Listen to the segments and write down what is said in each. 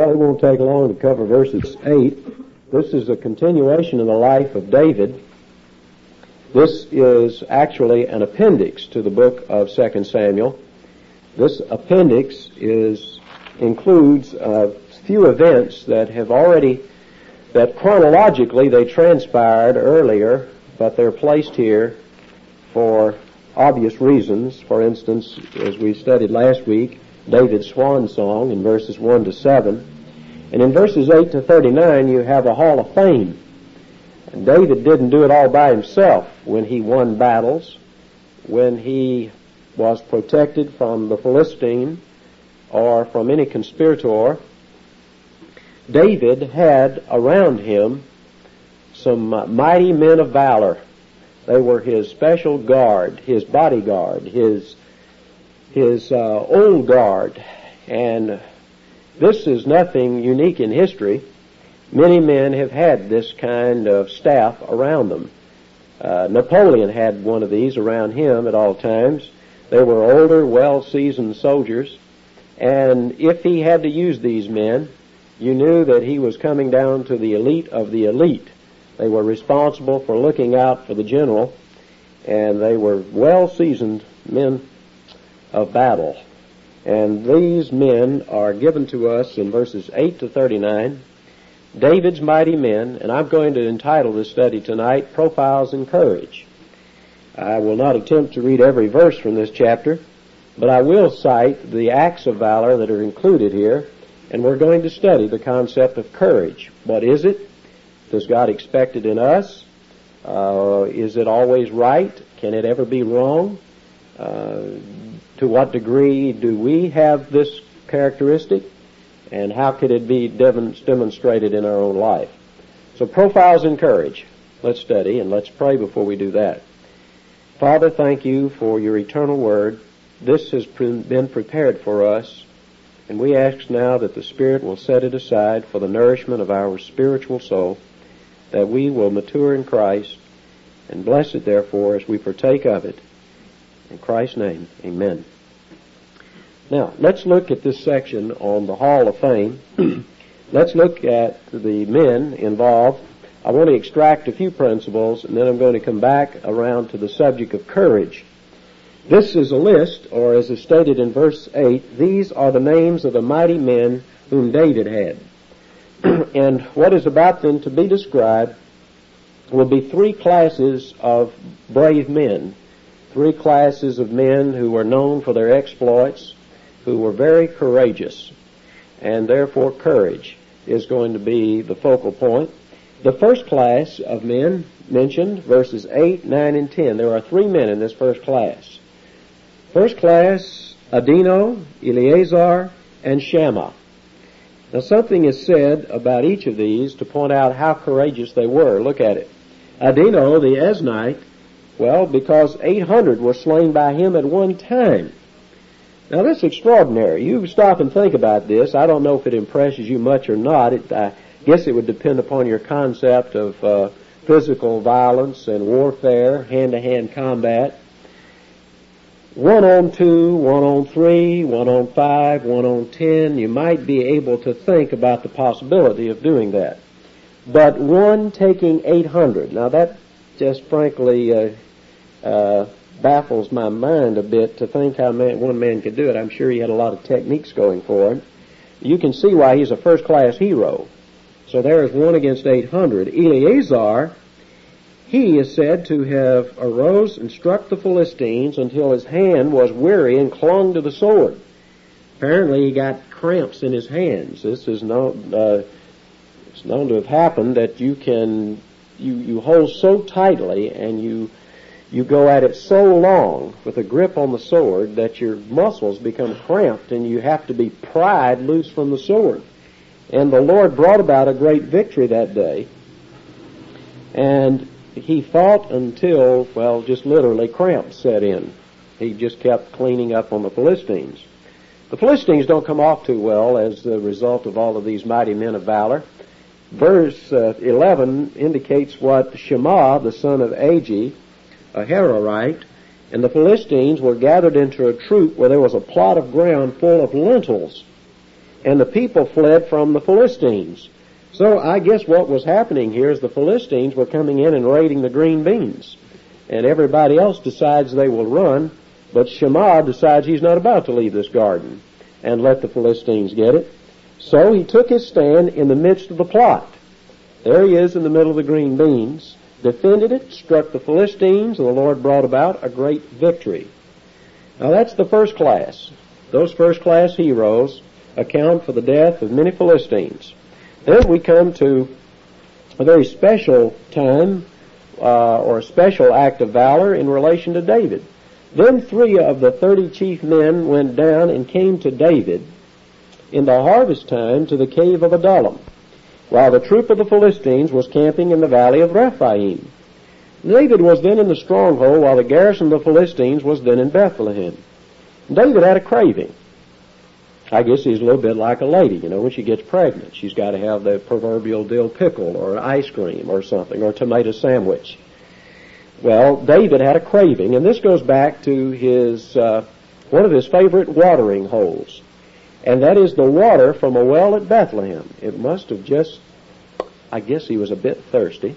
It won't take long to cover verses 8. This is a continuation of the life of David. This is actually an appendix to the book of 2 Samuel. This appendix includes a few events that chronologically they transpired earlier, but they're placed here for obvious reasons. For instance, as we studied last week, David's swan song in verses 1 to 7. And in verses 8 to 39, you have a hall of fame. And David didn't do it all by himself when he won battles, when he was protected from the Philistine or from any conspirator. David had around him some mighty men of valor. They were his special guard, his bodyguard, his old guard. And this is nothing unique in history. Many men have had this kind of staff around them. Napoleon had one of these around him at all times. They were older, well-seasoned soldiers, and if he had to use these men, you knew that he was coming down to the elite of the elite. They were responsible for looking out for the general, and they were well-seasoned men of battle. And these men are given to us in verses 8 to 39, David's mighty men, and I'm going to entitle this study tonight, Profiles in Courage. I will not attempt to read every verse from this chapter, but I will cite the acts of valor that are included here, and we're going to study the concept of courage. What is it? Does God expect it in us? Is it always right? Can it ever be wrong? To what degree do we have this characteristic? And how could it be demonstrated in our own life? So, profiles in courage. Let's study and let's pray before we do that. Father, thank you for your eternal word. This has been prepared for us, and we ask now that the Spirit will set it aside for the nourishment of our spiritual soul, that we will mature in Christ, and bless it therefore as we partake of it. In Christ's name, amen. Now, let's look at this section on the Hall of Fame. Let's look at the men involved. I want to extract a few principles, and then I'm going to come back around to the subject of courage. This is a list, or as is stated in verse 8, these are the names of the mighty men whom David had. And what is about them to be described will be three classes of brave men, three classes of men who were known for their exploits, who were very courageous, and therefore courage is going to be the focal point. The first class of men mentioned, verses 8, 9, and 10. There are three men in this first class. First class, Adino, Eleazar, and Shammah. Now something is said about each of these to point out how courageous they were. Look at it. Adino, the Eznite, well, because 800 were slain by him at one time. Now this is extraordinary. You stop and think about this. I don't know if it impresses you much or not. I guess it would depend upon your concept of physical violence and warfare, hand-to-hand combat. 1 on 2, 1 on 3, 1 on 5, 1 on 10. You might be able to think about the possibility of doing that. But one taking 800. Now that just frankly baffles my mind a bit to think how one man could do it. I'm sure he had a lot of techniques going for him. You can see why he's a first-class hero. So there is 1 against 800. Eleazar, he is said to have arose and struck the Philistines until his hand was weary and clung to the sword. Apparently he got cramps in his hands. This is it's known to have happened that you hold so tightly and you go at it so long with a grip on the sword that your muscles become cramped and you have to be pried loose from the sword. And the Lord brought about a great victory that day. And he fought until, well, just literally cramps set in. He just kept cleaning up on the Philistines. The Philistines don't come off too well as the result of all of these mighty men of valor. Verse 11 indicates what Shammah, the son of Agi, a Hararite, and the Philistines were gathered into a troop where there was a plot of ground full of lentils. and the people fled from the Philistines. So I guess what was happening here is the Philistines were coming in and raiding the green beans. And everybody else decides they will run, but Shammah decides he's not about to leave this garden and let the Philistines get it. So he took his stand in the midst of the plot. There he is in the middle of the green beans, defended it, struck the Philistines, and the Lord brought about a great victory. Now that's the first class. Those first class heroes account for the death of many Philistines. Then we come to a very special time, or a special act of valor in relation to David. Then 3 of the 30 chief men went down and came to David in the harvest time to the cave of Adullam, while the troop of the Philistines was camping in the valley of Rephaim. David was then in the stronghold, while the garrison of the Philistines was then in Bethlehem. David had a craving. I guess he's a little bit like a lady, when she gets pregnant. She's got to have the proverbial dill pickle or ice cream or something, or a tomato sandwich. Well, David had a craving, and this goes back to his one of his favorite watering holes, and that is the water from a well at Bethlehem. It must have I guess he was a bit thirsty,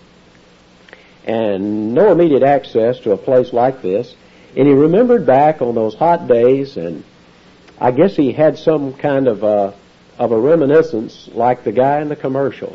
and no immediate access to a place like this, and he remembered back on those hot days, and I guess he had some kind of a reminiscence like the guy in the commercial.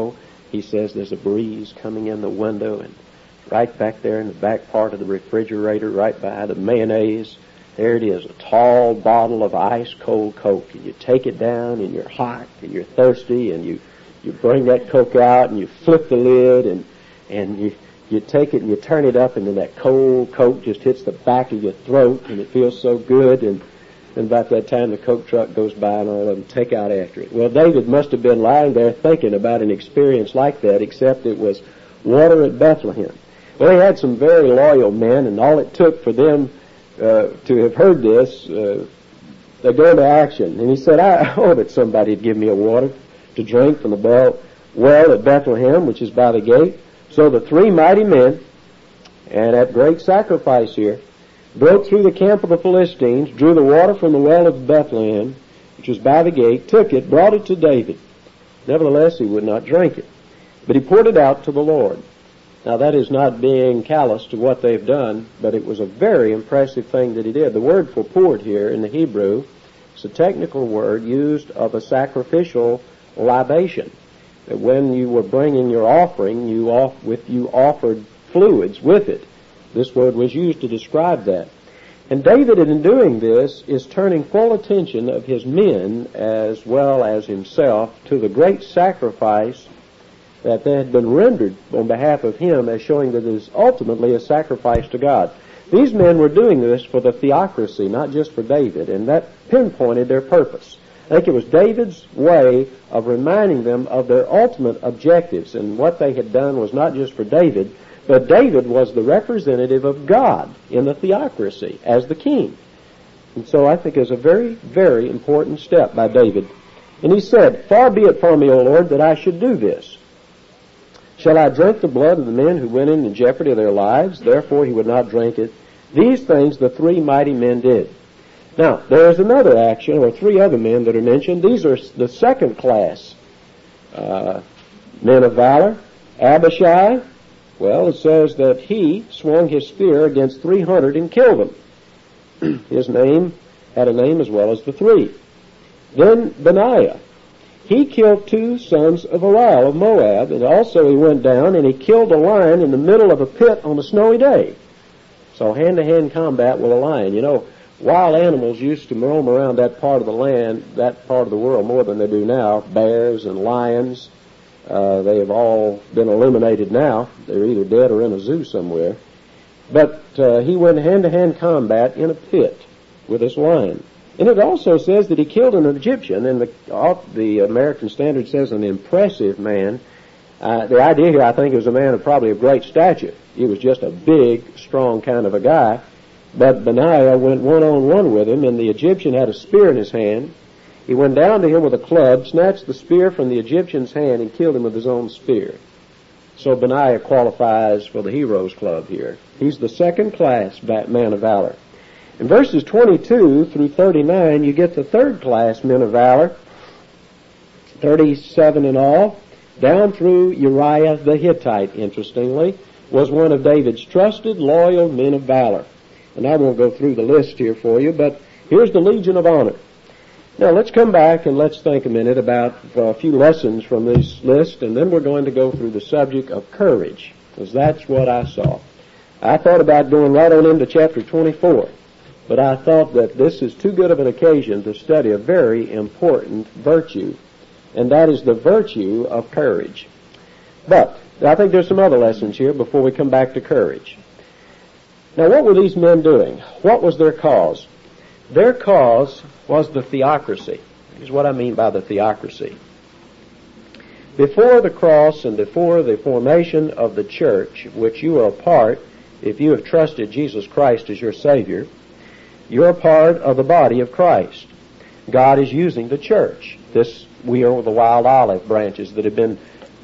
He says there's a breeze coming in the window, and right back there in the back part of the refrigerator, right by the mayonnaise, there it is, a tall bottle of ice-cold Coke. And you take it down, and you're hot, and you're thirsty, and you bring that Coke out, and you flip the lid, and you take it, and you turn it up, and then that cold Coke just hits the back of your throat, and it feels so good, and about that time the Coke truck goes by, and all of them take out after it. Well, David must have been lying there thinking about an experience like that, except it was water at Bethlehem. Well, he had some very loyal men, and all it took for them to have heard this, they go into action. And he said, I hope that somebody would give me a water to drink from the well at Bethlehem, which is by the gate. So the 3 mighty men, and at great sacrifice here, broke through the camp of the Philistines, drew the water from the well of Bethlehem, which was by the gate, took it, brought it to David. Nevertheless, he would not drink it, but he poured it out to the Lord. Now, that is not being callous to what they've done, but it was a very impressive thing that he did. The word for poured here in the Hebrew is a technical word used of a sacrificial libation. That when you were bringing your offering, you offered fluids with it. This word was used to describe that. And David, in doing this, is turning full attention of his men as well as himself to the great sacrifice that had been rendered on behalf of him, as showing that it is ultimately a sacrifice to God. These men were doing this for the theocracy, not just for David, and that pinpointed their purpose. I think it was David's way of reminding them of their ultimate objectives, and what they had done was not just for David, but David was the representative of God in the theocracy as the king. And so I think it's a very, very important step by David. And he said, Far be it from me, O Lord, that I should do this. Shall I drink the blood of the men who went in jeopardy of their lives? Therefore he would not drink it. These things the 3 mighty men did. Now, there is another action, or 3 other men that are mentioned. These are the second class men of valor. Abishai, well, it says that he swung his spear against 300 and killed them. His name had a name as well as the 3. Then Benaiah. He killed 2 sons of Ariel of Moab, and also he went down and he killed a lion in the middle of a pit on a snowy day. So hand-to-hand combat with a lion. Wild animals used to roam around that part of the land, that part of the world, more than they do now. Bears and lions, they have all been eliminated now. They're either dead or in a zoo somewhere. But he went hand-to-hand combat in a pit with this lion. And it also says that he killed an Egyptian, and the American Standard says an impressive man. The idea here, I think, is a man of probably of great stature. He was just a big, strong kind of a guy. But Benaiah went one-on-one with him, and the Egyptian had a spear in his hand. He went down to him with a club, snatched the spear from the Egyptian's hand, and killed him with his own spear. So Benaiah qualifies for the Heroes Club here. He's the second class man of valor. In verses 22 through 39, you get the third class men of valor, 37 in all, down through Uriah the Hittite, interestingly, was one of David's trusted, loyal men of valor. And I won't go through the list here for you, but here's the Legion of Honor. Now let's come back and let's think a minute about a few lessons from this list, and then we're going to go through the subject of courage, because that's what I saw. I thought about going right on into chapter 24, but I thought that this is too good of an occasion to study a very important virtue, and that is the virtue of courage. But I think there's some other lessons here before we come back to courage. Now, what were these men doing? What was their cause? Their cause was the theocracy. Here's what I mean by the theocracy. Before the cross and before the formation of the church, which you are a part, if you have trusted Jesus Christ as your Savior, you're a part of the body of Christ. God is using the church. We are the wild olive branches that have been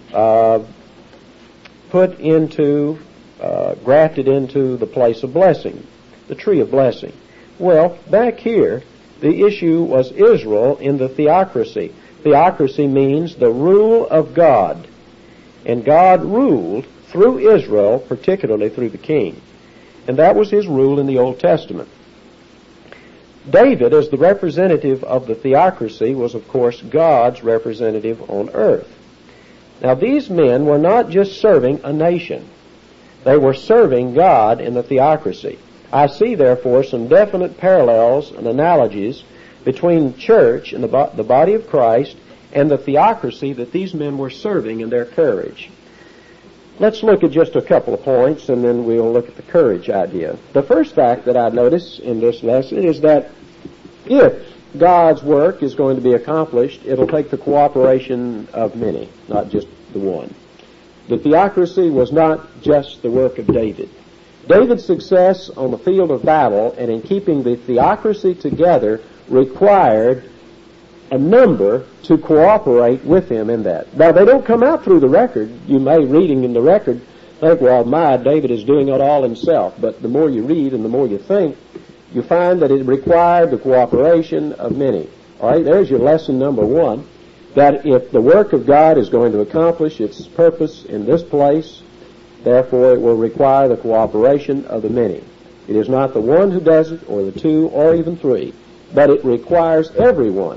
grafted into the place of blessing, the tree of blessing. Well, back here, the issue was Israel in the theocracy. Theocracy means the rule of God. And God ruled through Israel, particularly through the king. And that was his rule in the Old Testament. David, as the representative of the theocracy, was, of course, God's representative on earth. Now, these men were not just serving a nation. They were serving God in the theocracy. I see, therefore, some definite parallels and analogies between church and the body of Christ and the theocracy that these men were serving in their courage. Let's look at just a couple of points, and then we'll look at the courage idea. The first fact that I notice in this lesson is that if God's work is going to be accomplished, it'll take the cooperation of many, not just the one. The theocracy was not just the work of David. David's success on the field of battle and in keeping the theocracy together required a number to cooperate with him in that. Now, they don't come out through the record. You may, reading in the record, think, well, David is doing it all himself. But the more you read and the more you think, you find that it required the cooperation of many. All right, there's your lesson number one, that if the work of God is going to accomplish its purpose in this place, therefore it will require the cooperation of the many. It is not the one who does it, or the two, or even three, but it requires everyone.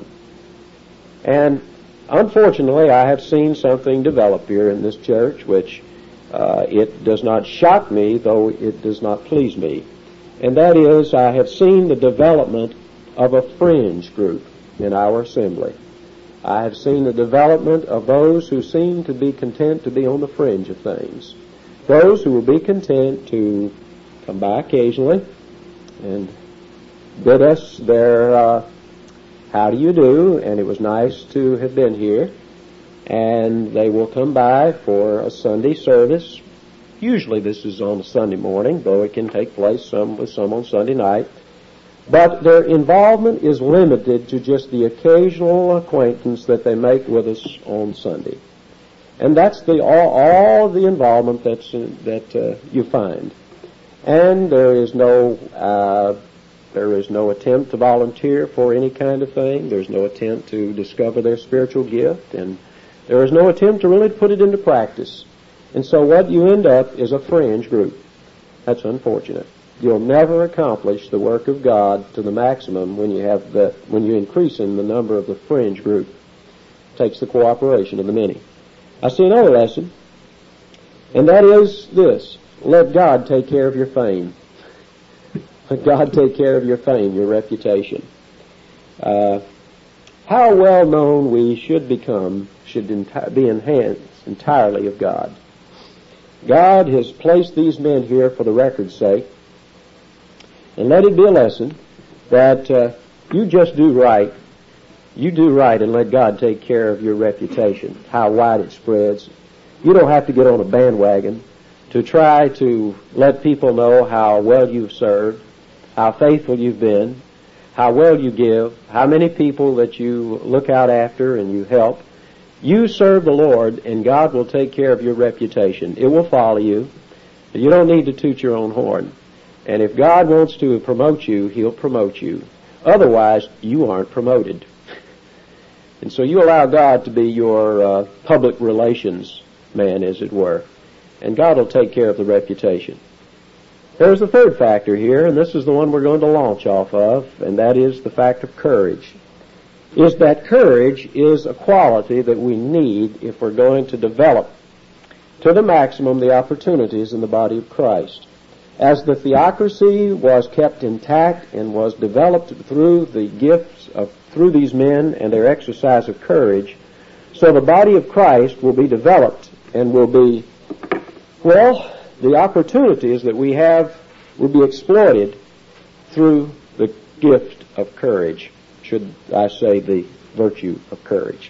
And unfortunately, I have seen something develop here in this church which it does not shock me, though it does not please me. And that is, I have seen the development of a fringe group in our assembly. I have seen the development of those who seem to be content to be on the fringe of things. Those who will be content to come by occasionally and bid us their how do you do, and it was nice to have been here. And they will come by for a Sunday service. Usually this is on a Sunday morning, though it can take place with some on Sunday night. But their involvement is limited to just the occasional acquaintance that they make with us on Sunday. And that's all the involvement that you find. And there is no attempt to volunteer for any kind of thing. There's no attempt to discover their spiritual gift, and there is no attempt to really put it into practice. And so what you end up is a fringe group. That's unfortunate. You'll never accomplish the work of God to the maximum when you increase in the number of the fringe group. It takes the cooperation of the many. I see another lesson, and that is this: let God take care of your fame. Let God take care of your fame, your reputation. How well known we should become should be in hands entirely of God. God has placed these men here for the record's sake, and let it be a lesson that you just do right. You do right and let God take care of your reputation, how wide it spreads. You don't have to get on a bandwagon to try to let people know how well you've served, how faithful you've been, how well you give, how many people that you look out after and you help. You serve the Lord, and God will take care of your reputation. It will follow you. You don't need to toot your own horn. And if God wants to promote you, He'll promote you. Otherwise, you aren't promoted. And so you allow God to be your public relations man, as it were. And God will take care of the reputation. There's the third factor here, and this is the one we're going to launch off of, and that is the fact of courage. Is that courage is a quality that we need if we're going to develop to the maximum the opportunities in the body of Christ. As the theocracy was kept intact and was developed through the gifts of through these men and their exercise of courage, so the body of Christ will be developed and will be, well, the opportunities that we have will be exploited through the gift of courage, should I say the virtue of courage.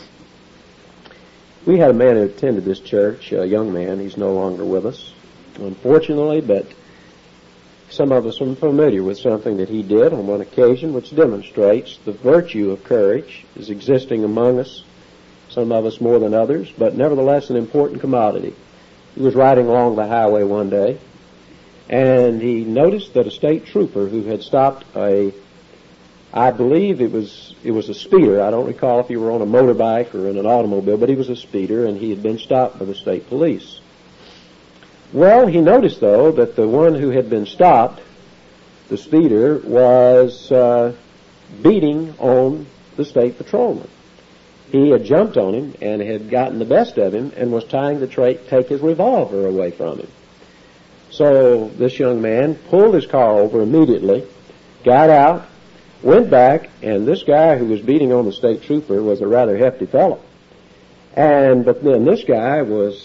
We had a man who attended this church, a young man. He's no longer with us, unfortunately, but some of us are familiar with something that he did on one occasion which demonstrates the virtue of courage is existing among us, some of us more than others, but nevertheless an important commodity. He was riding along the highway one day, and he noticed that a state trooper who had stopped I believe it was a speeder. I don't recall if he were on a motorbike or in an automobile, but he was a speeder, and he had been stopped by the state police. Well, he noticed, though, that the one who had been stopped, the speeder, was beating on the state patrolman. He had jumped on him and had gotten the best of him and was trying to take his revolver away from him. So this young man pulled his car over immediately, got out, went back, and this guy who was beating on the state trooper was a rather hefty fellow. But then this guy was,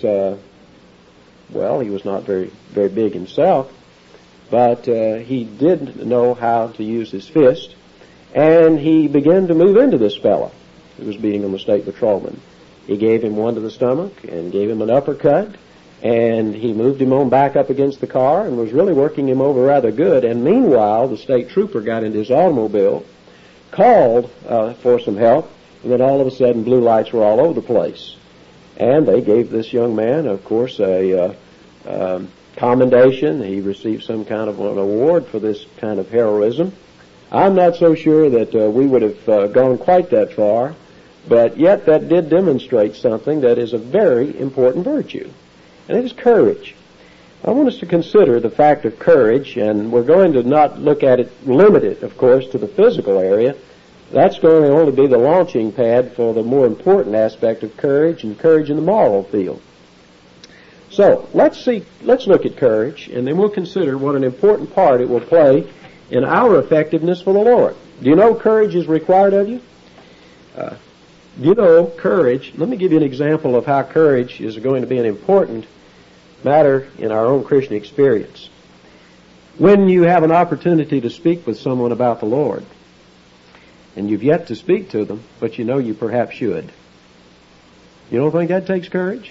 he was not very big himself, but he did know how to use his fist, and he began to move into this fellow who was beating on the state patrolman. He gave him one to the stomach and gave him an uppercut, and he moved him on back up against the car and was really working him over rather good. And meanwhile, the state trooper got into his automobile, called for some help, and then all of a sudden blue lights were all over the place. And they gave this young man, of course, a commendation. He received some kind of an award for this kind of heroism. I'm not so sure that we would have gone quite that far, but yet that did demonstrate something that is a very important virtue, and it is courage. I want us to consider the fact of courage, and we're going to not look at it limited, of course, to the physical area. That's going to only be the launching pad for the more important aspect of courage and courage in the moral field. So let's look at courage, and then we'll consider what an important part it will play in our effectiveness for the Lord. Do you know courage is required of you? Courage, let me give you an example of how courage is going to be an important matter in our own Christian experience. When you have an opportunity to speak with someone about the Lord, and you've yet to speak to them, but you know you perhaps should, you don't think that takes courage?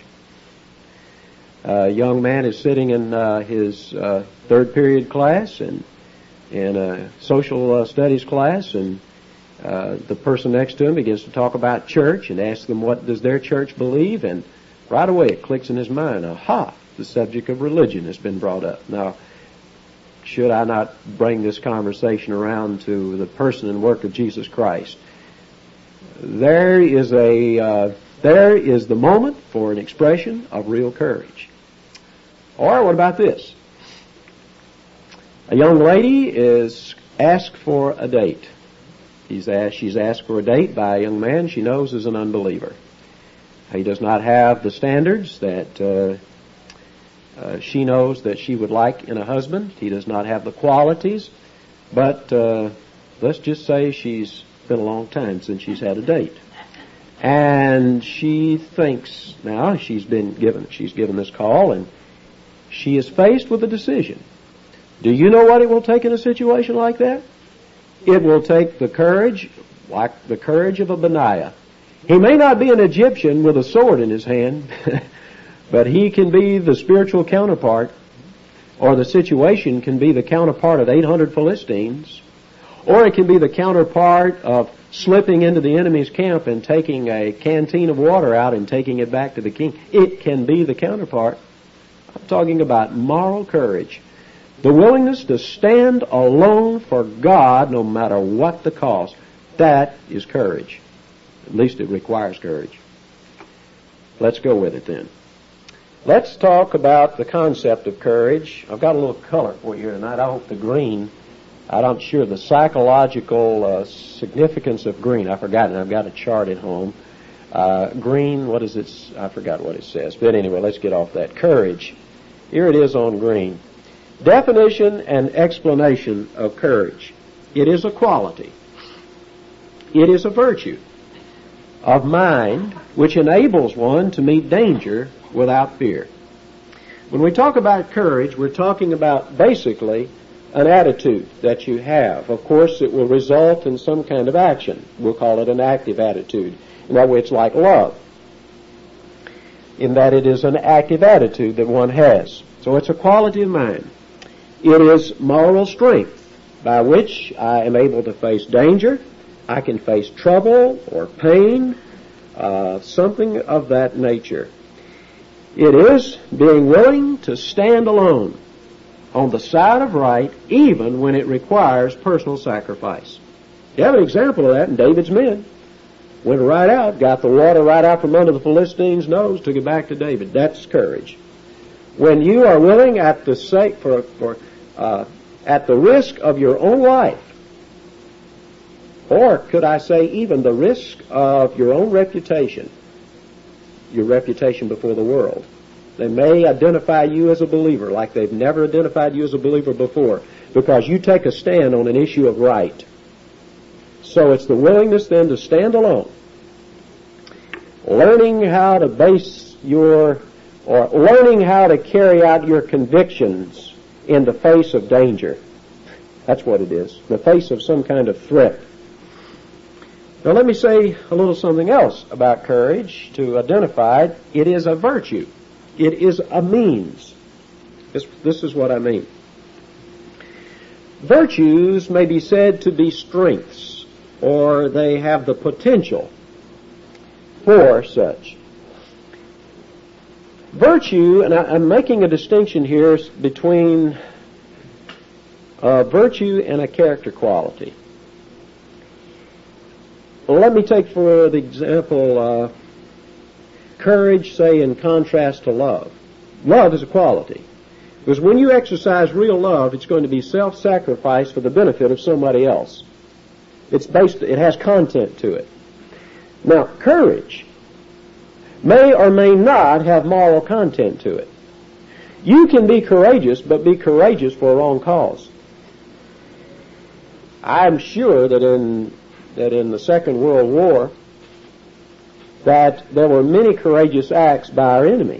A young man is sitting in his third period class and in a social studies class, and the person next to him begins to talk about church and asks them what does their church believe, and right away it clicks in his mind, aha, the subject of religion has been brought up. Now, should I not bring this conversation around to the person and work of Jesus Christ? There is the moment for an expression of real courage. Or what about this? A young lady is asked for a date. She's asked for a date by a young man she knows is an unbeliever. He does not have the standards that she knows that she would like in a husband. He does not have the qualities, but let's just say she's been a long time since she's had a date. And she thinks now she's given this call, and she is faced with a decision. Do you know what it will take in a situation like that? It will take the courage, like the courage of a Benaiah. He may not be an Egyptian with a sword in his hand, but he can be the spiritual counterpart, or the situation can be the counterpart of 800 Philistines, or it can be the counterpart of slipping into the enemy's camp and taking a canteen of water out and taking it back to the king. It can be the counterpart. I'm talking about moral courage. The willingness to stand alone for God no matter what the cost. That is courage. At least it requires courage. Let's go with it then. Let's talk about the concept of courage. I've got a little color for you here tonight. I hope the green, I'm not sure the psychological significance of green. I've forgotten. I've got a chart at home. Green, what is it? I forgot what it says. But anyway, let's get off that. Courage. Here it is on green. Definition and explanation of courage. It is a quality. It is a virtue of mind which enables one to meet danger without fear. When we talk about courage, we're talking about basically an attitude that you have. Of course, it will result in some kind of action. We'll call it an active attitude. In that way, it's like love, in that it is an active attitude that one has. So it's a quality of mind. It is moral strength by which I am able to face danger. I can face trouble or pain, something of that nature. It is being willing to stand alone on the side of right, even when it requires personal sacrifice. You have an example of that in David's men. Went right out, got the water right out from under the Philistines' nose, took it back to David. That's courage. When you are willing at the sake at the risk of your own life, or could I say even the risk of your own reputation, your reputation before the world. They may identify you as a believer like they've never identified you as a believer before, because you take a stand on an issue of right. So it's the willingness then to stand alone, learning how to learning how to carry out your convictions in the face of danger. That's what it is, in the face of some kind of threat. Now let me say a little something else about courage to identify it. It is a virtue. It is a means. This is what I mean. Virtues may be said to be strengths, or they have the potential for such. Virtue, and I'm making a distinction here between virtue and a character quality. Well, let me take for the example courage, say, in contrast to love. Love is a quality. Because when you exercise real love, it's going to be self-sacrifice for the benefit of somebody else. It has content to it. Now, courage may or may not have moral content to it. You can be courageous, but be courageous for a wrong cause. I'm sure that in the Second World War, that there were many courageous acts by our enemy.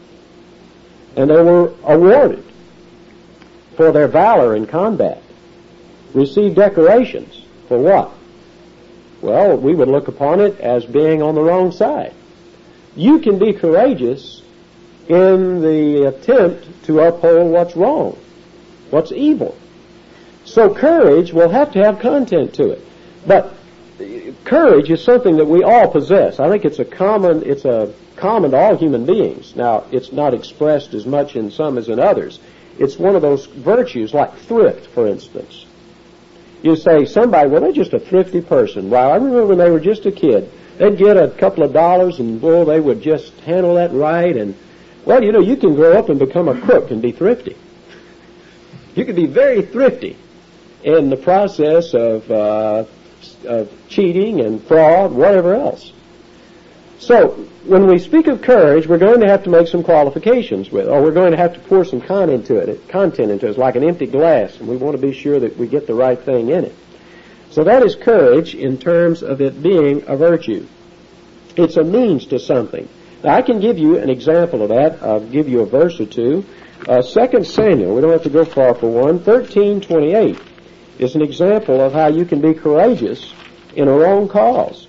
And they were awarded for their valor in combat. Received decorations. For what? Well, we would look upon it as being on the wrong side. You can be courageous in the attempt to uphold what's wrong, what's evil. So courage will have to have content to it. But courage is something that we all possess. I think it's common to all human beings. Now, it's not expressed as much in some as in others. It's one of those virtues, like thrift, for instance. You say, somebody, well, they're just a thrifty person. Well, I remember when they were just a kid, they'd get a couple of dollars and, well, they would just handle that right. And, well, you know, you can grow up and become a crook and be thrifty. You can be very thrifty in the process of cheating and fraud, whatever else. So, when we speak of courage, we're going to have to make some qualifications with it, or we're going to have to pour some content into it. It's like an empty glass, and we want to be sure that we get the right thing in it. So that is courage in terms of it being a virtue. It's a means to something. Now, I can give you an example of that. I'll give you a verse or two. 2 Samuel, we don't have to go far for one, 13:28 is an example of how you can be courageous in a wrong cause.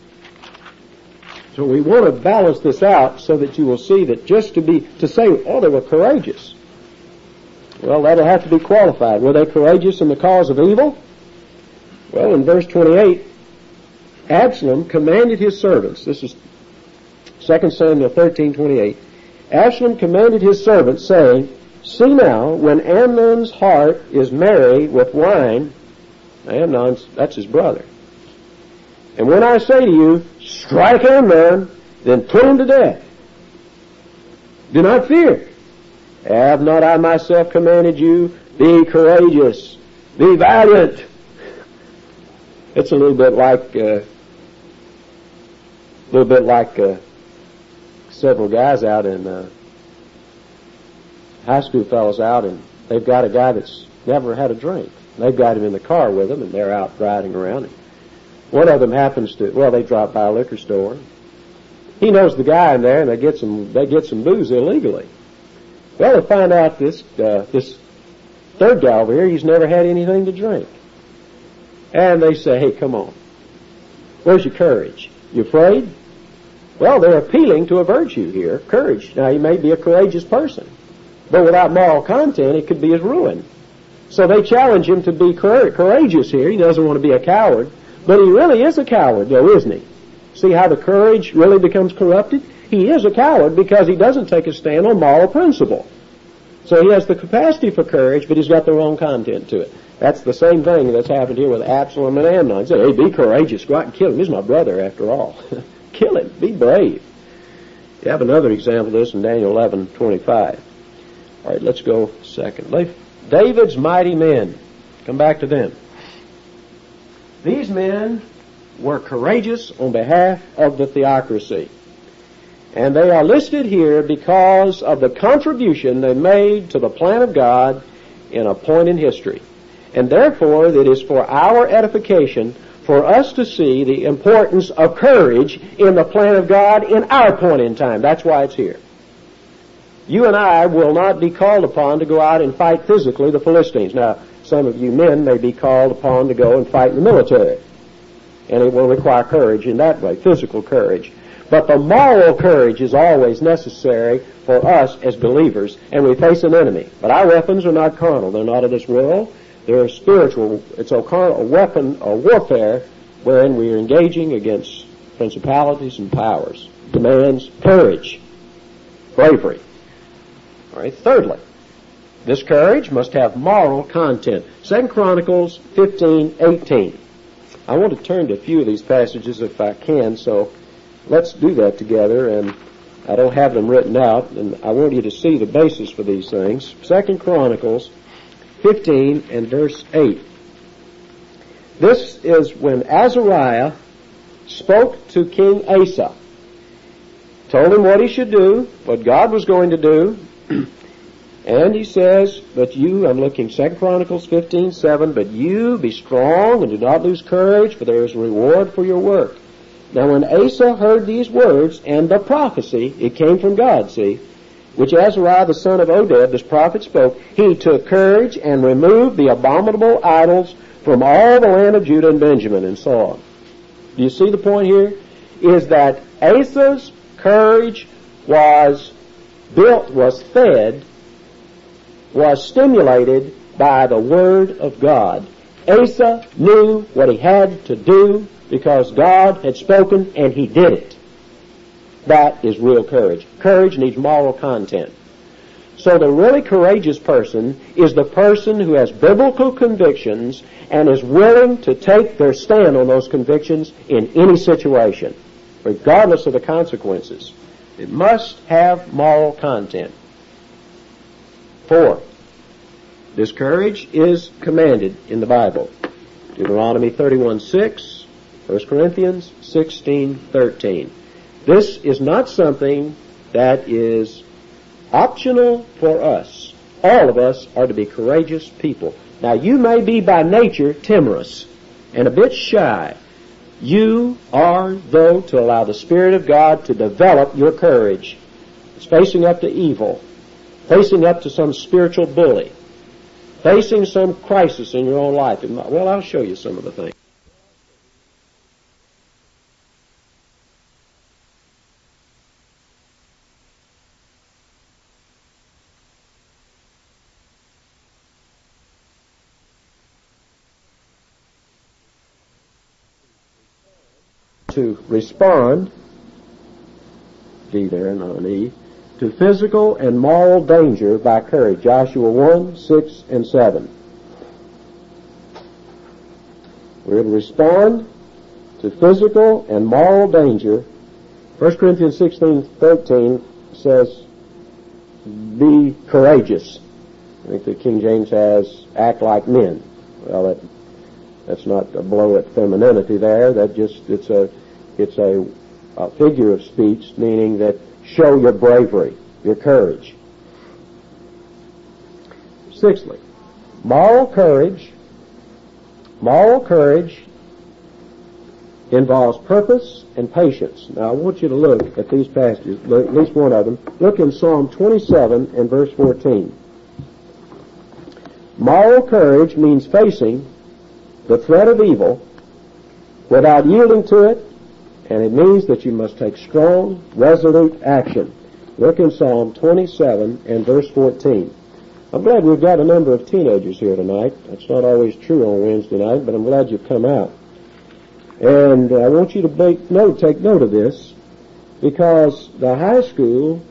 So we want to balance this out so that you will see that just to say, oh, they were courageous. Well, that'll have to be qualified. Were they courageous in the cause of evil? Well, in verse 28, Absalom commanded his servants, this is 2 Samuel 13:28, Absalom commanded his servants, saying, see now, when Amnon's heart is merry with wine, Amnon, that's his brother, And when I say to you, strike him down, then put him to death. Do not fear. Have not I myself commanded you? Be courageous. Be valiant. It's a little bit like several guys out in high school fellows out, and they've got a guy that's never had a drink. They've got him in the car with them, and they're out riding around. And one of them happens to, they drop by a liquor store. He knows the guy in there, and they get some booze illegally. Well, they find out this third guy over here, he's never had anything to drink. And they say, hey, come on. Where's your courage? You afraid? Well, they're appealing to a virtue here, courage. Now, he may be a courageous person, but without moral content, it could be his ruin. So they challenge him to be courageous here. He doesn't want to be a coward, but he really is a coward, though, isn't he? See how the courage really becomes corrupted? He is a coward because he doesn't take a stand on moral principle. So he has the capacity for courage, but he's got the wrong content to it. That's the same thing that's happened here with Absalom and Amnon. He said, hey, be courageous. Go out and kill him. He's my brother, after all. Kill him. Be brave. You have another example of this in Daniel 11:25. All right, let's go second. David's mighty men. Come back to them. These men were courageous on behalf of the theocracy. And they are listed here because of the contribution they made to the plan of God in a point in history. And therefore, it is for our edification for us to see the importance of courage in the plan of God in our point in time. That's why it's here. You and I will not be called upon to go out and fight physically the Philistines. Now, some of you men may be called upon to go and fight in the military. And it will require courage in that way, physical courage. But the moral courage is always necessary for us as believers, and we face an enemy. But our weapons are not carnal. They're not of this world. They're spiritual. It's a weapon, a warfare, wherein we are engaging against principalities and powers. Demands courage, bravery. All right, thirdly, this courage must have moral content. 2 Chronicles 15:18. I want to turn to a few of these passages if I can, so let's do that together, and I don't have them written out, and I want you to see the basis for these things. 2 Chronicles 15 and verse 8. This is when Azariah spoke to King Asa, told him what he should do, what God was going to do, and he says, but you, I'm looking 2 Chronicles 15:7, but you be strong and do not lose courage, for there is a reward for your work. Now when Asa heard these words and the prophecy, it came from God, see, which Azariah the son of Oded, this prophet, spoke, he took courage and removed the abominable idols from all the land of Judah and Benjamin, and so on. Do you see the point here? Is that Asa's courage was built, was fed, was stimulated by the Word of God. Asa knew what he had to do because God had spoken and he did it. That is real courage. Courage needs moral content. So the really courageous person is the person who has biblical convictions and is willing to take their stand on those convictions in any situation, regardless of the consequences. It must have moral content. 4. This courage is commanded in the Bible. Deuteronomy 31:6, 1 Corinthians 16:13. This is not something that is optional for us. All of us are to be courageous people. Now, you may be by nature timorous and a bit shy. You are, though, to allow the Spirit of God to develop your courage. It's facing up to evil, facing up to some spiritual bully, facing some crisis in your own life. Well, I'll show you some of the things. To respond, D there, not an E, to physical and moral danger by courage. Joshua 1:6 and 7. We're to respond to physical and moral danger, 1 Corinthians 16:13 says, be courageous. I think the King James has, act like men. Well, that's not a blow at femininity there. It's a figure of speech, meaning that show your bravery, your courage. Sixthly, moral courage involves purpose and patience. Now I want you to look at these passages, at least one of them. Look in Psalm 27 and verse 14. Moral courage means facing the threat of evil without yielding to it, and it means that you must take strong, resolute action. Look in Psalm 27 and verse 14. I'm glad we've got a number of teenagers here tonight. That's not always true on Wednesday night, but I'm glad you've come out. And I want you to take note of this, because the high school,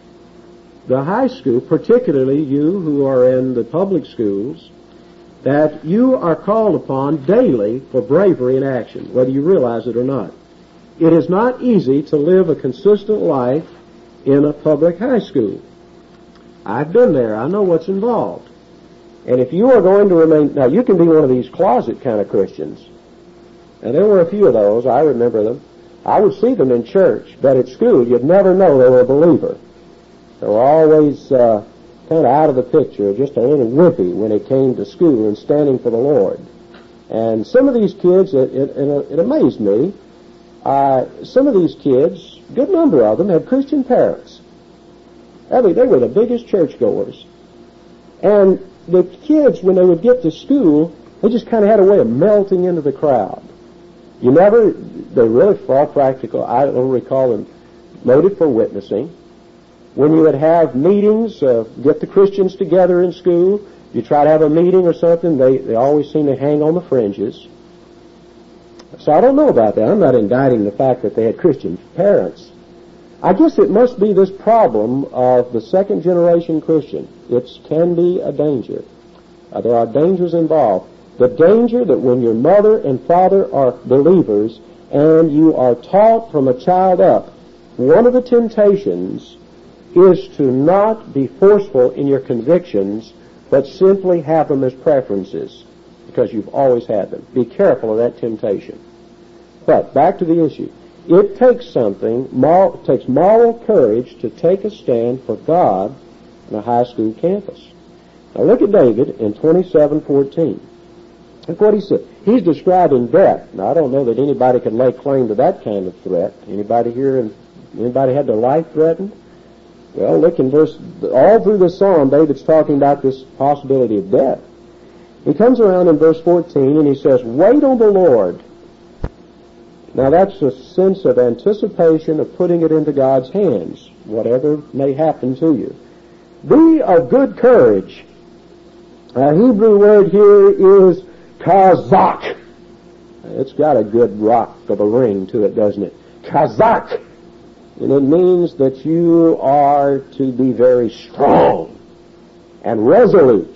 particularly you who are in the public schools, that you are called upon daily for bravery in action, whether you realize it or not. It is not easy to live a consistent life in a public high school. I've been there. I know what's involved. And if you are going to remain, now you can be one of these closet kind of Christians. And there were a few of those. I remember them. I would see them in church, but at school you'd never know they were a believer. They were always kind of out of the picture, just a little wimpy when it came to school and standing for the Lord. And some of these kids, it amazed me, some of these kids, a good number of them, had Christian parents. I mean, they were the biggest churchgoers. And the kids, when they would get to school, they just kind of had a way of melting into the crowd. They really far practical. I don't recall them noted for witnessing. When you would have meetings, get the Christians together in school, you try to have a meeting or something, they always seem to hang on the fringes. So I don't know about that. I'm not indicting the fact that they had Christian parents. I guess it must be this problem of the second generation Christian. It can be a danger. There are dangers involved. The danger that when your mother and father are believers and you are taught from a child up, one of the temptations is to not be forceful in your convictions, but simply have them as preferences because you've always had them. Be careful of that temptation. But back to the issue. It takes takes moral courage to take a stand for God on a high school campus. Now look at David in 27:14. Look what he said. He's describing death. Now I don't know that anybody could lay claim to that kind of threat. Anybody had their life threatened? Well, look in all through the psalm, David's talking about this possibility of death. He comes around in verse 14 and he says, wait on the Lord. Now that's a sense of anticipation of putting it into God's hands, whatever may happen to you. Be of good courage. The Hebrew word here is kazak. It's got a good rock of a ring to it, doesn't it? Kazak. And it means that you are to be very strong and resolute,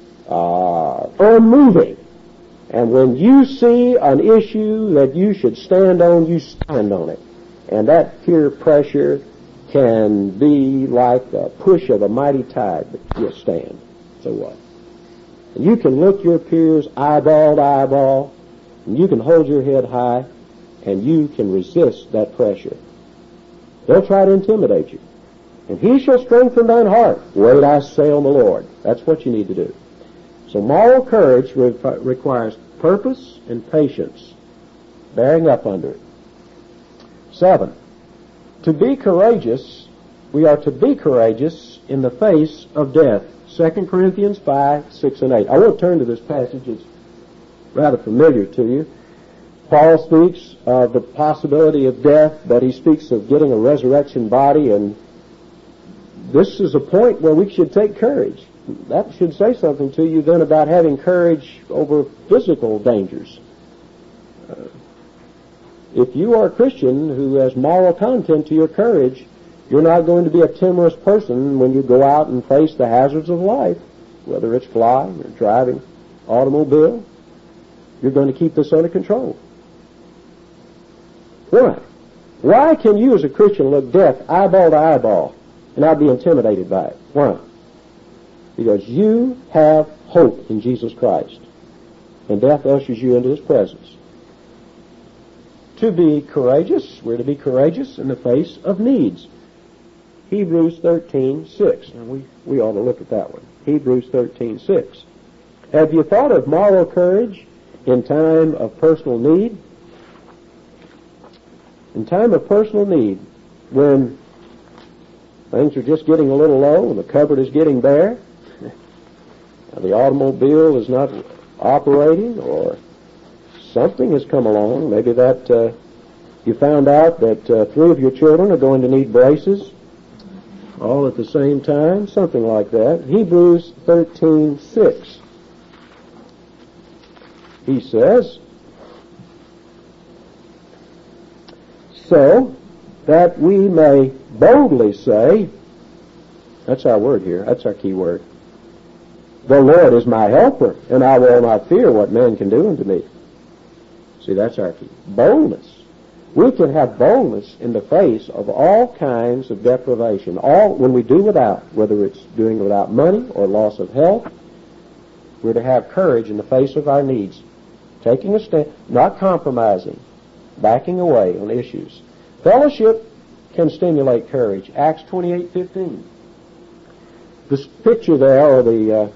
unmoving. And when you see an issue that you should stand on, you stand on it. And that peer pressure can be like the push of a mighty tide, but you'll stand. So what? And you can look your peers eyeball to eyeball, and you can hold your head high, and you can resist that pressure. They'll try to intimidate you. And he shall strengthen thine heart. Wait, I say, on the Lord. That's what you need to do. So moral courage requires purpose and patience, bearing up under it. 7, to be courageous, we are to be courageous in the face of death. 2 Corinthians 5, 6, and 8. I won't turn to this passage. It's rather familiar to you. Paul speaks of the possibility of death, but he speaks of getting a resurrection body, and this is a point where we should take courage. That should say something to you then about having courage over physical dangers. If you are a Christian who has moral content to your courage, you're not going to be a timorous person when you go out and face the hazards of life, whether it's flying or driving automobile. You're going to keep this under control. Why? Why can you as a Christian look death eyeball to eyeball and not be intimidated by it? Why? Because you have hope in Jesus Christ. And death ushers you into His presence. To be courageous, we're to be courageous in the face of needs. Hebrews 13:6. Now we ought to look at that one. Hebrews 13:6. Have you thought of moral courage in time of personal need? In time of personal need, when things are just getting a little low and the cupboard is getting bare, the automobile is not operating, or something has come along, maybe that you found out that 3 of your children are going to need braces all at the same time, something like that. Hebrews 13:6. He says, so that we may boldly say, that's our word here, that's our key word, the Lord is my helper, and I will not fear what man can do unto me. See, that's our key. Boldness. We can have boldness in the face of all kinds of deprivation. When we do without, whether it's doing without money or loss of health, we're to have courage in the face of our needs. Taking a stand, not compromising, backing away on issues. Fellowship can stimulate courage. Acts 28:15. This picture there, or the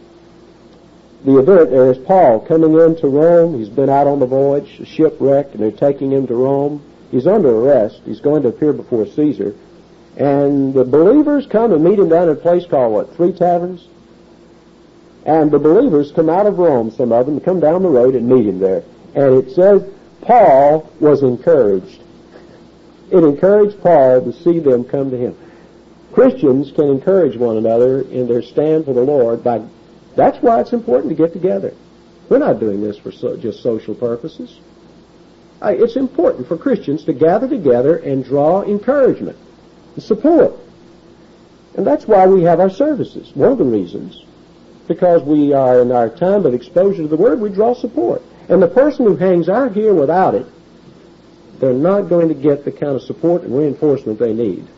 event there, is Paul coming into Rome. He's been out on the voyage, shipwrecked, and they're taking him to Rome. He's under arrest. He's going to appear before Caesar. And the believers come and meet him down at a place called, 3 Taverns? And the believers come out of Rome, some of them, come down the road and meet him there. And it says Paul was encouraged. It encouraged Paul to see them come to him. Christians can encourage one another in their stand for the Lord by... That's why it's important to get together. We're not doing this for just social purposes. It's important for Christians to gather together and draw encouragement and support. And that's why we have our services. One of the reasons. Because we are in our time of exposure to the Word, we draw support. And the person who hangs out here without it, they're not going to get the kind of support and reinforcement they need.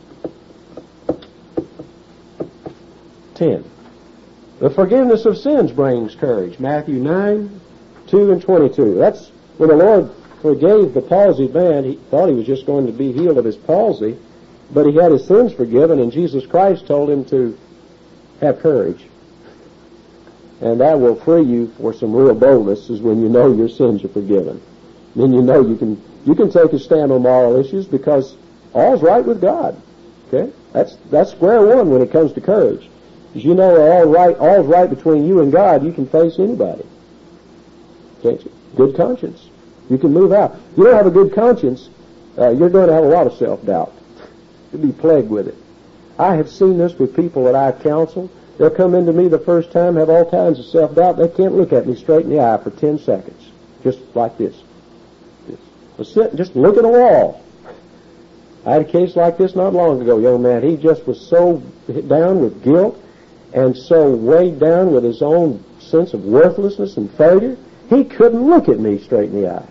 10. The forgiveness of sins brings courage. Matthew 9:2 and 22. That's when the Lord forgave the palsied man. He thought he was just going to be healed of his palsy, but he had his sins forgiven, and Jesus Christ told him to have courage. And that will free you for some real boldness, is when you know your sins are forgiven. Then you know you can take a stand on moral issues because all's right with God. Okay? That's square one when it comes to courage. Because you know all's right between you and God, you can face anybody. Can't you? Good conscience. You can move out. If you don't have a good conscience, you're going to have a lot of self-doubt. You'll be plagued with it. I have seen this with people that I've counseled. They'll come into me the first time, have all kinds of self-doubt. They can't look at me straight in the eye for 10 seconds. Just like this. They'll sit and just look at a wall. I had a case like this not long ago, young man. He just was so down with guilt and so weighed down with his own sense of worthlessness and failure, he couldn't look at me straight in the eye.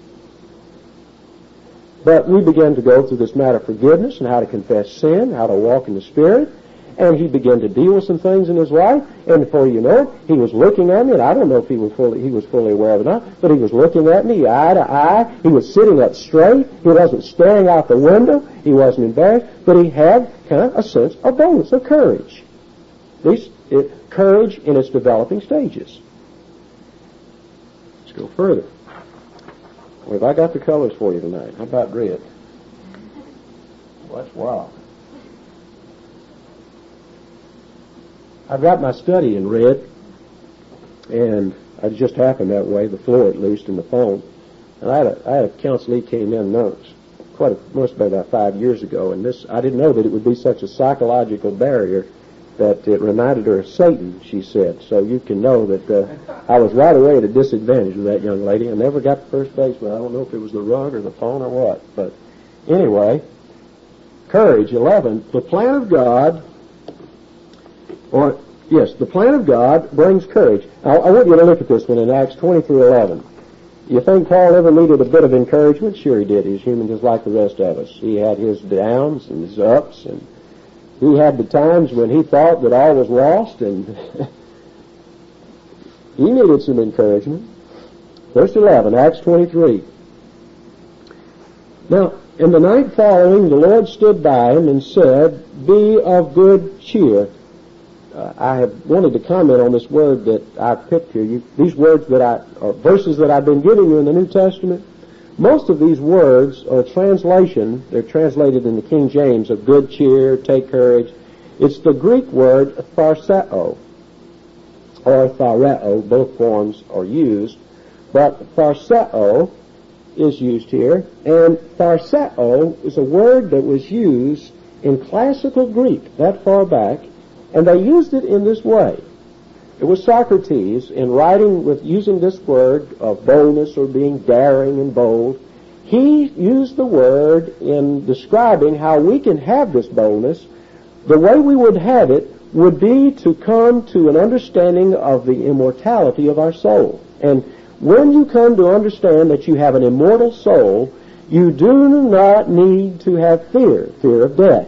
But we began to go through this matter of forgiveness and how to confess sin, how to walk in the Spirit, and he began to deal with some things in his life, and before you know it, he was looking at me, and I don't know if he was fully aware of it or not, but he was looking at me eye to eye. He was sitting up straight. He wasn't staring out the window. He wasn't embarrassed, but he had kind of a sense of boldness, of courage. Courage in its developing stages. Let's go further. Well, have I got the colors for you tonight? How about red? Well, that's wild. I've got my study in red, and it just happened that way, the floor at least, and the phone. And I had a counselee came in, must have been about 5 years ago, and I didn't know that it would be such a psychological barrier that it reminded her of Satan, she said. So you can know that I was right away at a disadvantage with that young lady. I never got to first base, but I don't know if it was the rug or the phone or what. But anyway, courage, 11. The plan of God, the plan of God brings courage. I want you to look at this one in Acts 20 through 11. You think Paul ever needed a bit of encouragement? Sure he did. He's human just like the rest of us. He had his downs and his ups, and he had the times when he thought that all was lost, and he needed some encouragement. Verse 11, Acts 23. Now, in the night following, the Lord stood by him and said, "Be of good cheer." I have wanted to comment on this word that I picked here. These words or verses that I've been giving you in the New Testament, most of these words are a translation. They're translated in the King James of good cheer, take courage. It's the Greek word tharseo or thareo. Both forms are used, but tharseo is used here, and tharseo is a word that was used in classical Greek that far back, and they used it in this way. It was Socrates, in writing with using this word of boldness or being daring and bold, he used the word in describing how we can have this boldness. The way we would have it would be to come to an understanding of the immortality of our soul. And when you come to understand that you have an immortal soul, you do not need to have fear of death.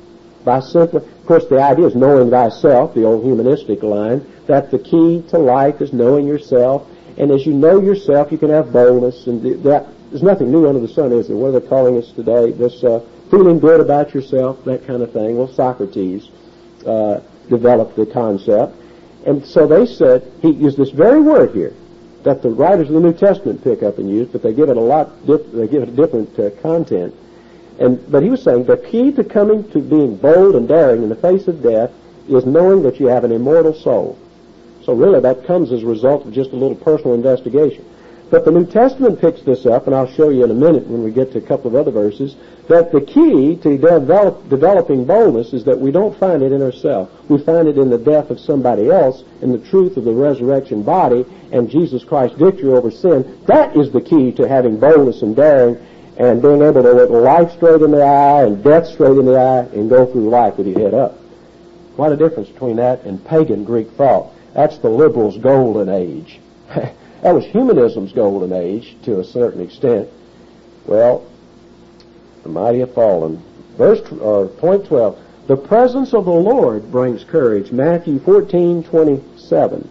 Of course, the idea is knowing thyself, the old humanistic line, that the key to life is knowing yourself, and as you know yourself, you can have boldness, and there's nothing new under the sun, is there? What are they calling us today? This feeling good about yourself, that kind of thing. Well, Socrates developed the concept, and so they said, he used this very word here, that the writers of the New Testament pick up and use, but they give it they give it a different content. But he was saying the key to coming to being bold and daring in the face of death is knowing that you have an immortal soul. So really that comes as a result of just a little personal investigation. But the New Testament picks this up, and I'll show you in a minute when we get to a couple of other verses, that the key to developing boldness is that we don't find it in ourselves. We find it in the death of somebody else, in the truth of the resurrection body, and Jesus Christ's victory over sin. That is the key to having boldness and daring, and being able to look life straight in the eye and death straight in the eye and go through life with your head up. What a difference between that and pagan Greek thought. That's the liberals' golden age. That was humanism's golden age to a certain extent. Well, the mighty have fallen. Point 12. The presence of the Lord brings courage. Matthew 14:27.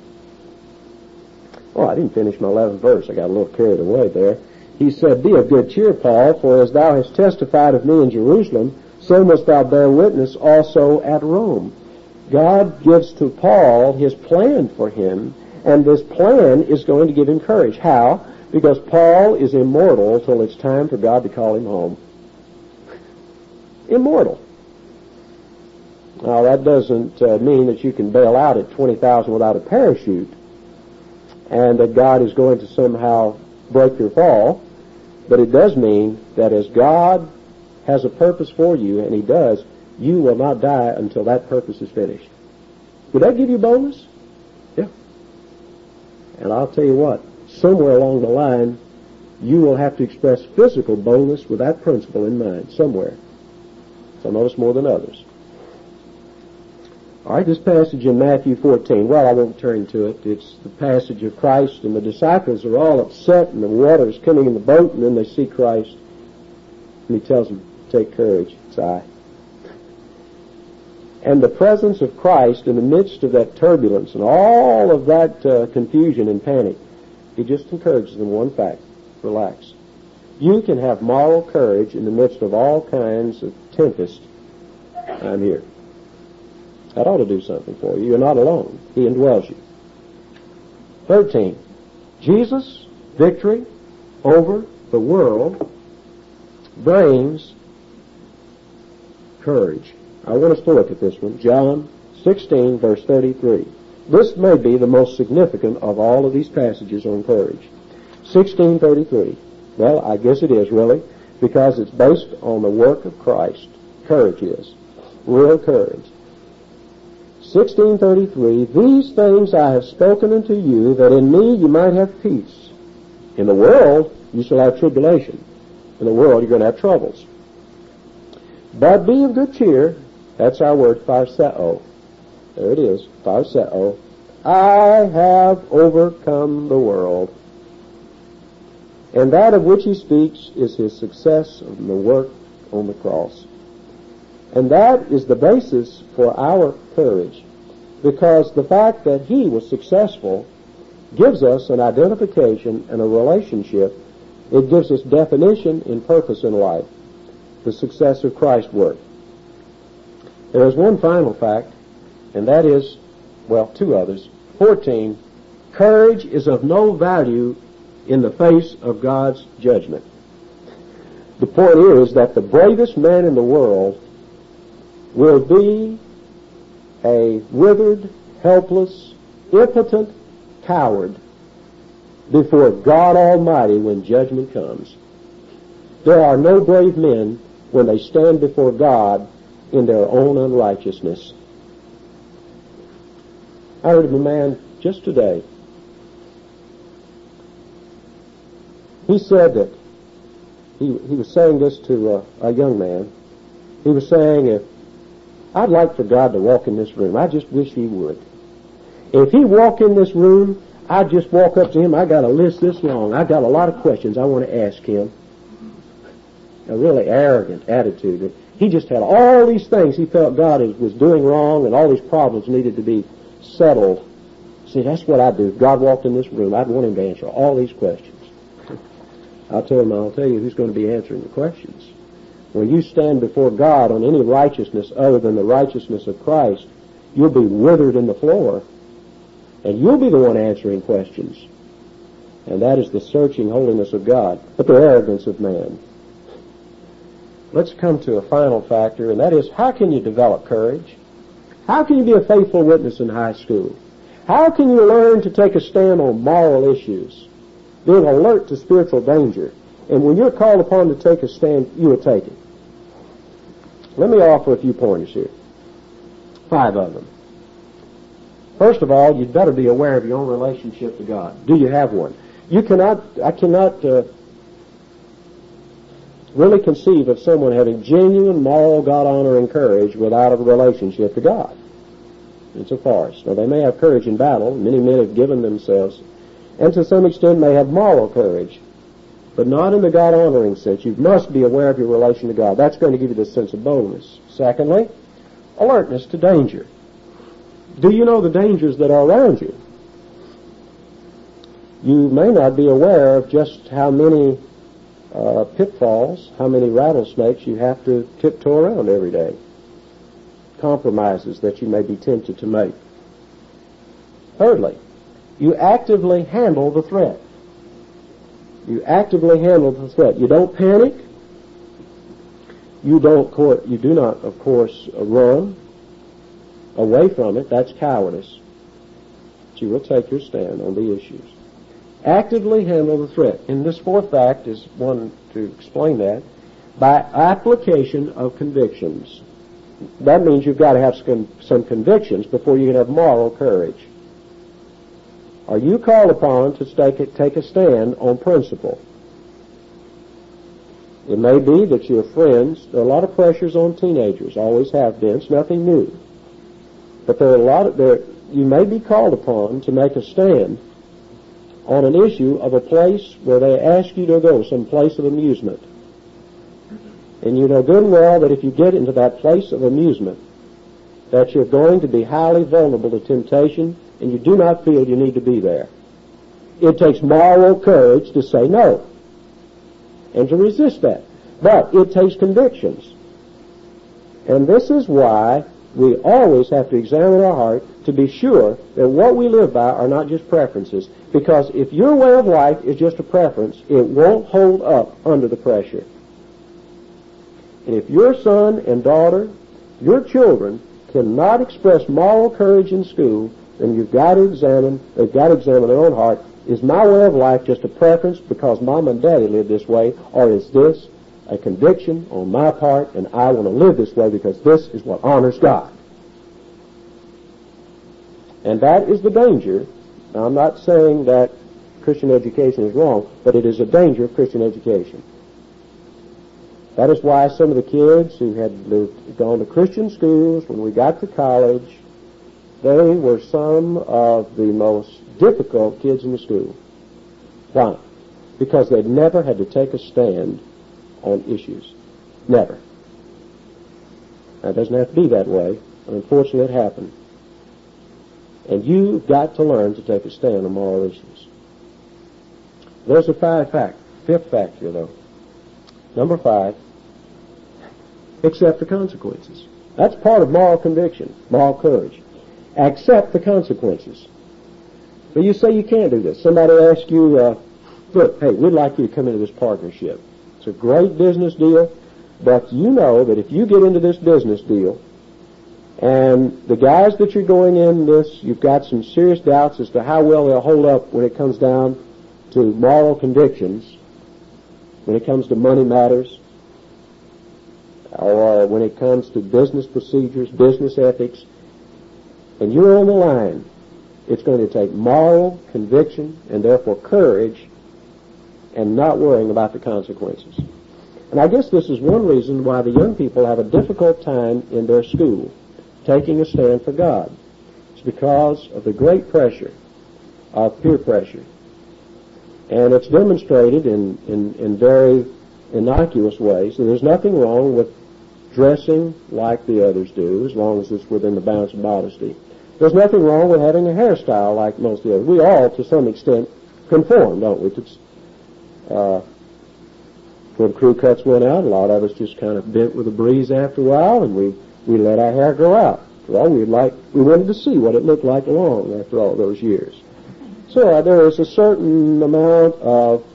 Oh, I didn't finish my 11th verse. I got a little carried away there. He said, "Be of good cheer, Paul, for as thou hast testified of me in Jerusalem, so must thou bear witness also at Rome." God gives to Paul his plan for him, and this plan is going to give him courage. How? Because Paul is immortal till it's time for God to call him home. Immortal. Now, that doesn't mean that you can bail out at 20,000 without a parachute, and that God is going to somehow break your fall, but it does mean that as God has a purpose for you, and he does, you will not die until that purpose is finished. Would that give you boldness? Yeah. And I'll tell you what, somewhere along the line, you will have to express physical boldness with that principle in mind, somewhere. Some of us more than others. All right, this passage in Matthew 14, well, I won't turn to it. It's the passage of Christ, and the disciples are all upset, and the water is coming in the boat, and then they see Christ, and he tells them, "Take courage, it's I." And the presence of Christ in the midst of that turbulence and all of that confusion and panic, he just encourages them one fact: relax. You can have moral courage in the midst of all kinds of tempest. I'm here. That ought to do something for you. You're not alone. He indwells you. 13. Jesus' victory over the world brings courage. I want us to look at this one. John 16, verse 33. This may be the most significant of all of these passages on courage. 16:33. Well, I guess it is, really, because it's based on the work of Christ. Courage is. Real courage. 16:33, "These things I have spoken unto you, that in me you might have peace. In the world you shall have tribulation." In the world you're going to have troubles. "But be of good cheer." That's our word, pharseo. There it is, pharseo. "I have overcome the world." And that of which he speaks is his success in the work on the cross. And that is the basis for our courage, because the fact that he was successful gives us an identification and a relationship. It gives us definition and purpose in life, the success of Christ's work. There is one final fact, and that is, well, two others. 14, courage is of no value in the face of God's judgment. The point is that the bravest man in the world will be a withered, helpless, impotent coward before God Almighty when judgment comes. There are no brave men when they stand before God in their own unrighteousness. I heard of a man just today. He said that he was saying this to a young man. He was saying, I'd like for God to walk in this room. I just wish he would. If he walk in this room, I'd just walk up to him. I got a list this long. I got a lot of questions I want to ask him. A really arrogant attitude. He just had all these things he felt God was doing wrong, and all these problems needed to be settled. See, that's what I'd do. If God walked in this room, I'd want him to answer all these questions. I'll tell you who's going to be answering the questions. When you stand before God on any righteousness other than the righteousness of Christ, you'll be withered in the floor, and you'll be the one answering questions. And that is the searching holiness of God, but the arrogance of man. Let's come to a final factor, and that is, how can you develop courage? How can you be a faithful witness in high school? How can you learn to take a stand on moral issues, being alert to spiritual danger? And when you're called upon to take a stand, you will take it. Let me offer a few pointers here. 5 of them. First of all, you'd better be aware of your own relationship to God. Do you have one? I cannot really conceive of someone having genuine, moral, God-honoring courage without a relationship to God. It's a farce. Now, they may have courage in battle. Many men have given themselves, and to some extent may have moral courage, but not in the God-honoring sense. You must be aware of your relation to God. That's going to give you this sense of boldness. Secondly, alertness to danger. Do you know the dangers that are around you? You may not be aware of just how many pitfalls, how many rattlesnakes you have to tiptoe around every day. Compromises that you may be tempted to make. Thirdly, you actively handle the threat. You actively handle the threat. You don't panic. You do not, of course, run away from it. That's cowardice. But you will take your stand on the issues. Actively handle the threat. And this fourth fact is one to explain that. By application of convictions. That means you've got to have some convictions before you can have moral courage. Are you called upon to take a stand on principle? It may be that your friends, there are a lot of pressures on teenagers, always have been. It's nothing new. But you may be called upon to make a stand on an issue of a place where they ask you to go, some place of amusement. And you know good and well that if you get into that place of amusement, that you're going to be highly vulnerable to temptation, and you do not feel you need to be there. It takes moral courage to say no and to resist that. But it takes convictions. And this is why we always have to examine our heart to be sure that what we live by are not just preferences. Because if your way of life is just a preference, it won't hold up under the pressure. And if your son and daughter, your children, cannot express moral courage in school, then they've got to examine their own heart. Is my way of life just a preference because mom and daddy live this way, or is this a conviction on my part and I want to live this way because this is what honors God? And that is the danger. Now, I'm not saying that Christian education is wrong, but it is a danger of Christian education. That is why some of the kids who had gone to Christian schools, when we got to college, they were some of the most difficult kids in the school. Why? because they'd never had to take a stand on issues. Never. Now, it doesn't have to be that way, but unfortunately it happened. And you've got to learn to take a stand on moral issues. There's a fifth factor, though. Number 5, accept the consequences. That's part of moral conviction, moral courage. Accept the consequences. But you say you can't do this. Somebody asks you, look, hey, we'd like you to come into this partnership. It's a great business deal, but you know that if you get into this business deal, and the guys that you're going in this, you've got some serious doubts as to how well they'll hold up when it comes down to moral convictions, when it comes to money matters, or when it comes to business procedures, business ethics, and you're on the line. It's going to take moral conviction and therefore courage and not worrying about the consequences. And I guess this is one reason why the young people have a difficult time in their school taking a stand for God. It's because of the great pressure of peer pressure. And it's demonstrated in very innocuous ways. So there's nothing wrong with dressing like the others do, as long as it's within the bounds of modesty. There's nothing wrong with having a hairstyle like most of the others. We all, to some extent, conform, don't we? When crew cuts went out, a lot of us just kind of bent with the breeze after a while, and we let our hair grow out. Well, we wanted to see what it looked like long after all those years. So there is a certain amount of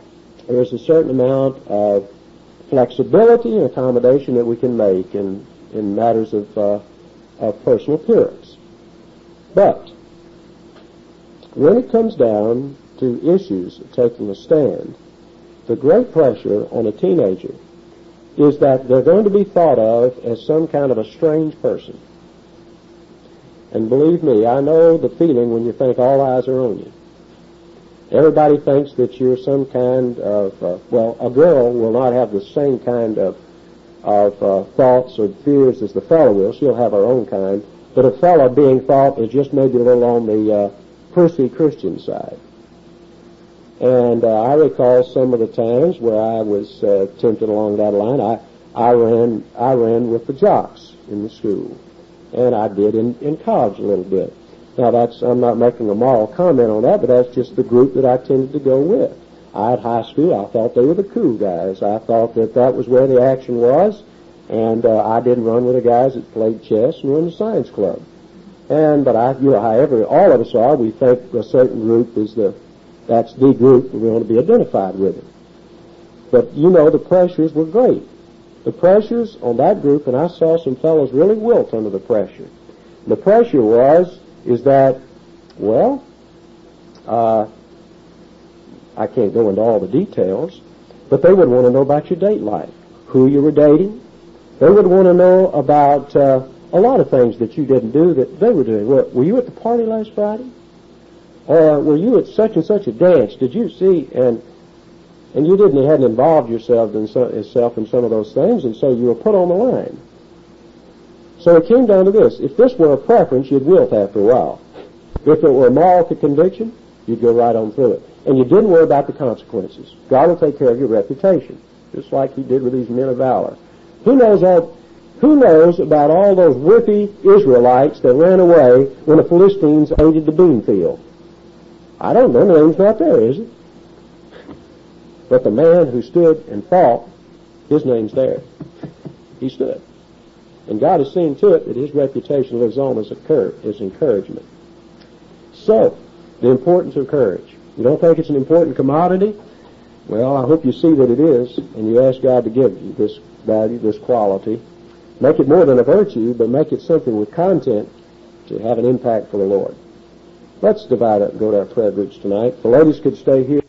flexibility and accommodation that we can make in matters of personal appearance. But when it comes down to issues of taking a stand, the great pressure on a teenager is that they're going to be thought of as some kind of a strange person. And believe me, I know the feeling when you think all eyes are on you. Everybody thinks that you're some kind of, a girl will not have the same kind of thoughts or fears as the fellow will. She'll have her own kind. But a fellow being thought is just maybe a little on the prissy Christian side. And I recall some of the times where I was tempted along that line. I ran with the jocks in the school, and I did in college a little bit. Now I'm not making a moral comment on that, but that's just the group that I tended to go with. At high school, I thought they were the cool guys. I thought that was where the action was, and I didn't run with the guys that played chess and were in the science club. But however all of us are, we think a certain group that's the group we want to be identified with it. But the pressures were great. The pressures on that group, and I saw some fellows really wilt under the pressure. The pressure is that, I can't go into all the details, but they would want to know about your date life, who you were dating. They would want to know about a lot of things that you didn't do that they were doing. Were you at the party last Friday? Or were you at such and such a dance? Did you see? And you hadn't involved yourself in some of those things, and so you were put on the line. So it came down to this. If this were a preference, you'd wilt after a while. If it were a moral conviction, you'd go right on through it. And you didn't worry about the consequences. God will take care of your reputation, just like he did with these men of valor. Who knows about all those whippy Israelites that ran away when the Philistines aided the bean field? I don't know. The name's not there, is it? But the man who stood and fought, his name's there. He stood. And God has seen to it that his reputation lives on as encouragement. So, the importance of courage. You don't think it's an important commodity? Well, I hope you see that it is, and you ask God to give you this value, this quality. Make it more than a virtue, but make it something with content to have an impact for the Lord. Let's divide up and go to our prayer groups tonight. The ladies could stay here.